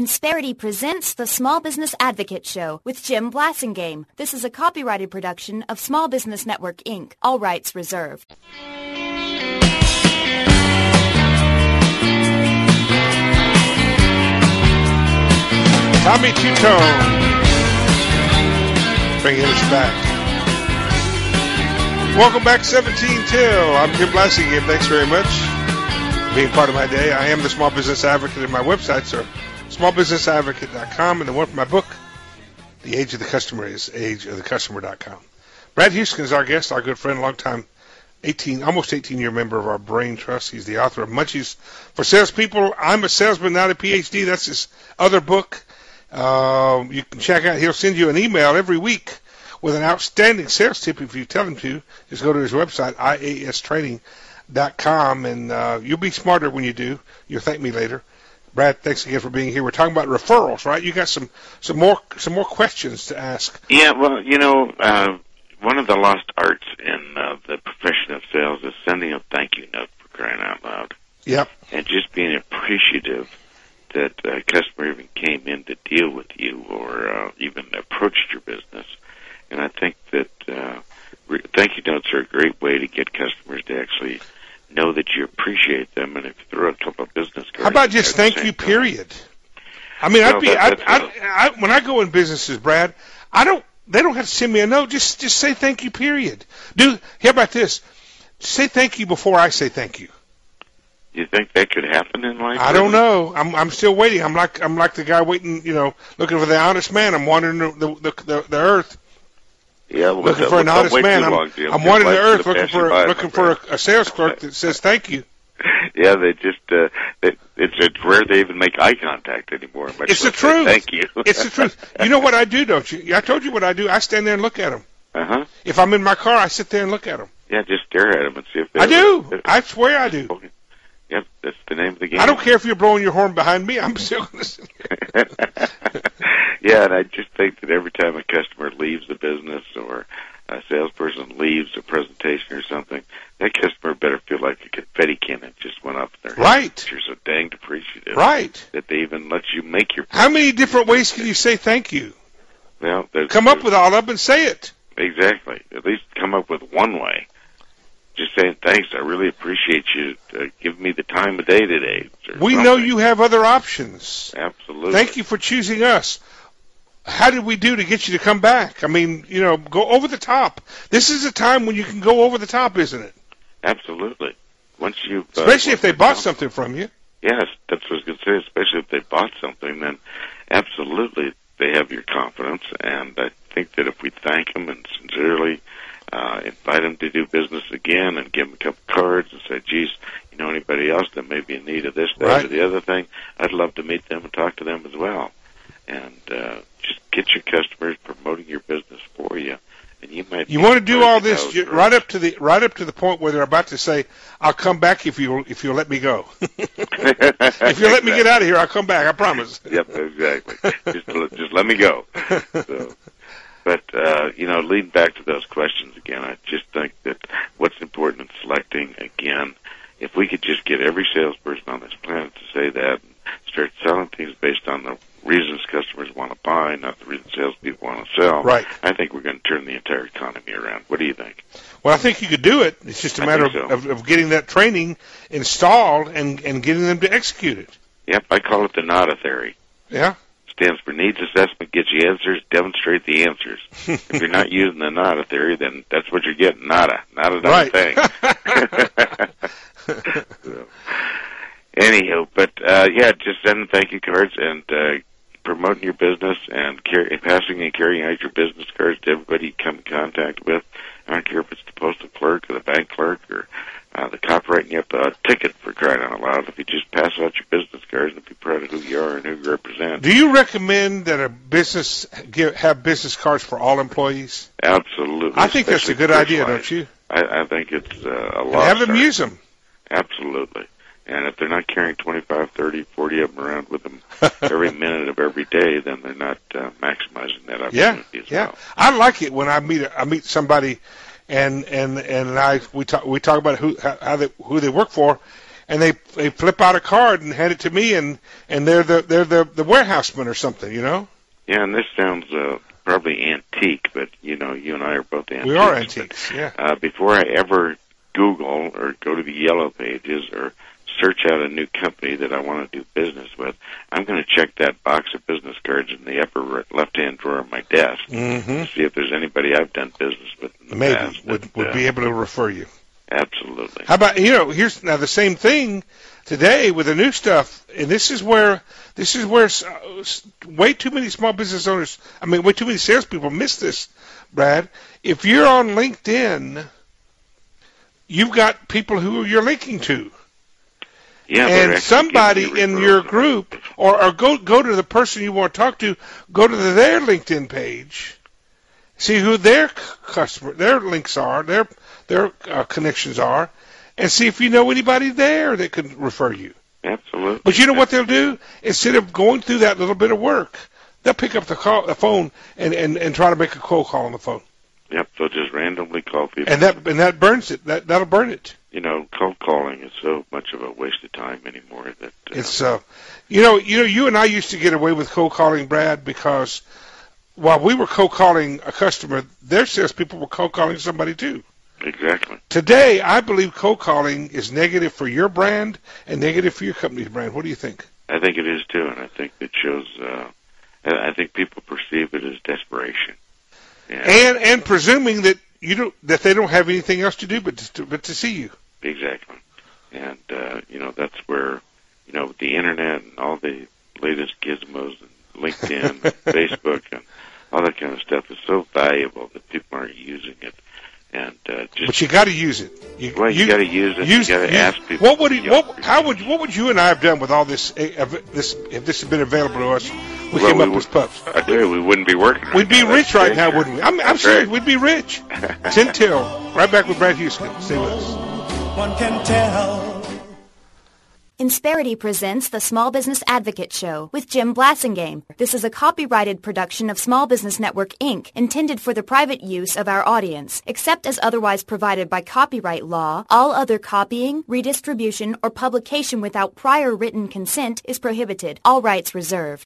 Insperity presents the Small Business Advocate Show with Jim Blasingame. This is a copyrighted production of Small Business Network, Inc. All rights reserved. Tommy Tutone, bringing us back. Welcome back, 17 Till. I'm Jim Blasingame. Thanks very much for being part of my day. I am the Small Business Advocate, and my websites are smallbusinessadvocate.com, and the one for my book, The Age of the Customer, is ageofthecustomer.com. Brad Houston is our guest, our good friend, longtime almost 18-year member of our Brain Trust. He's the author of Munchies for Salespeople. I'm a Salesman, not a PhD. That's his other book. You can check out. He'll send you an email every week with an outstanding sales tip if you tell him to. Just go to his website, iastraining.com, and you'll be smarter when you do. You'll thank me later. Brad, thanks again for being here. We're talking about referrals, right? You got some more questions to ask. Yeah, well, one of the lost arts in the profession of sales is sending a thank you note, for crying out loud. Yep. And just being appreciative that a customer even came in to deal with you or even approached your business. And I think that thank you notes are a great way to get customers to actually know that you appreciate them. And if you throw a couple of business cards, how about just thank you, period? I mean, when I go in businesses, Brad, they don't have to send me a note. Just say thank you, period. How about this? Say thank you before I say thank you. You think that could happen in life? I don't know. I'm still waiting. I'm like the guy waiting, looking for the honest man. I'm wandering the earth. Yeah, well, looking for an honest man. I'm wandering the earth looking for a sales clerk that says thank you. Yeah, it's rare they even make eye contact anymore. It's the truth. Thank you. It's the truth. You know what I do, don't you? I told you what I do. I stand there and look at them. Uh-huh. If I'm in my car, I sit there and look at them. Yeah, just stare at them and see if they... I do. I swear I do. Okay. Yep, that's the name of the game. I don't care if you're blowing your horn behind me. I'm still going to sit there. Yeah, and I just think that every time a customer leaves the business or a salesperson leaves a presentation or something, that customer better feel like a confetti cannon just went up there. Right. You're so dang appreciative. Right. That they even let you make your... How many different ways can you say thank you? Well, come up with all of them and say it. Exactly. At least come up with one way. Just saying thanks. I really appreciate you giving me the time of day today. We know you have other options. Absolutely. Thank you for choosing us. How did we do to get you to come back? I mean, go over the top. This is a time when you can go over the top, isn't it? Absolutely. Once you, especially if they bought something from you. Yes, that's what I was going to say. Especially if they bought something, then absolutely they have your confidence. And I think that if we thank them and sincerely invite them to do business again and give them a couple cards and say, geez, anybody else that may be in need of this, that, or the other thing, I'd love to meet them and talk to them as well. And just get your customers promoting your business for you. And you want to do all this right up to the point where they're about to say, "I'll come back if you'll let me go." If you let me get out of here, I'll come back. I promise. Yep, exactly. just let me go. So, but leading back to those questions again, I just think that what's important in selecting again, if we could just get every salesperson on this planet to say that and start selling things based on the reasons customers want to buy, not the reasons salespeople want to sell, right. I think we're going to turn the entire economy around. What do you think? Well, I think you could do it. It's just a matter of getting that training installed and getting them to execute it. Yep, I call it the NADA theory. Yeah. Stands for needs assessment, gets you answers, demonstrate the answers. If you're not using the NADA theory, then that's what you're getting, nada. Not a right. thing. So, anyhow, but just sending thank you cards and promoting your business and passing and carrying out your business cards to everybody you come in contact with. I don't care if it's the postal clerk or the bank clerk or the cop writing you up a ticket, for crying out loud. If you just pass out your business cards and be proud of who you are and who you represent. Do you recommend that a business have business cards for all employees? Absolutely. I think that's a good idea, don't you? I think it's a lot. Have them use them. Absolutely. And if they're not carrying 25, 30, 40 of them around with them every minute of every day, then they're not maximizing that opportunity as well. I like it when I meet somebody, and we talk about who they work for, and they flip out a card and hand it to me, and they're the warehouseman or something, you know. Yeah, and this sounds probably antique, but you know, you and I are both antiques. We are antiques, yeah. Before I ever Google or go to the Yellow Pages or search out a new company that I want to do business with, I'm going to check that box of business cards in the upper left-hand drawer of my desk to see if there's anybody I've done business with in the past. Maybe would be able to refer you. Absolutely. How about, here's now the same thing today with the new stuff, and this is where way too many small business owners, way too many salespeople miss this, Brad. If you're on LinkedIn, you've got people who you're linking to. Yeah, and somebody in your group, or go to the person you want to talk to, go to their LinkedIn page, see who their links are, their connections are, and see if you know anybody there that could refer you. Absolutely. But you know what they'll do? Instead of going through that little bit of work, they'll pick up the phone and try to make a cold call on the phone. Yep, they'll just randomly call people. And that burns it. That'll burn it. You know, cold calling is so much of a waste of time anymore that it's you and I used to get away with cold calling, Brad, because while we were cold calling a customer, their salespeople were cold calling somebody too. Exactly. Today, I believe cold calling is negative for your brand and negative for your company's brand. What do you think? I think it is too, and I think it shows. I think people perceive it as desperation. And presuming that that they don't have anything else to do but to see you. Exactly. And that's where the internet and all the latest gizmos and LinkedIn and Facebook and all that kind of stuff is so valuable that people aren't using it. And but you got to use it. You got to use it. You got to ask people. What would you and I have done with all this if this had been available to us? We came up with pups. I tell you, we wouldn't be working. We'd be rich right now, wouldn't we? I'm serious. We'd be rich. 10 till. Right back with Brad Houston. Stay with us. One can tell. Insperity presents the Small Business Advocate Show with Jim Blasingame. This is a copyrighted production of Small Business Network, Inc., intended for the private use of our audience. Except as otherwise provided by copyright law, all other copying, redistribution, or publication without prior written consent is prohibited. All rights reserved.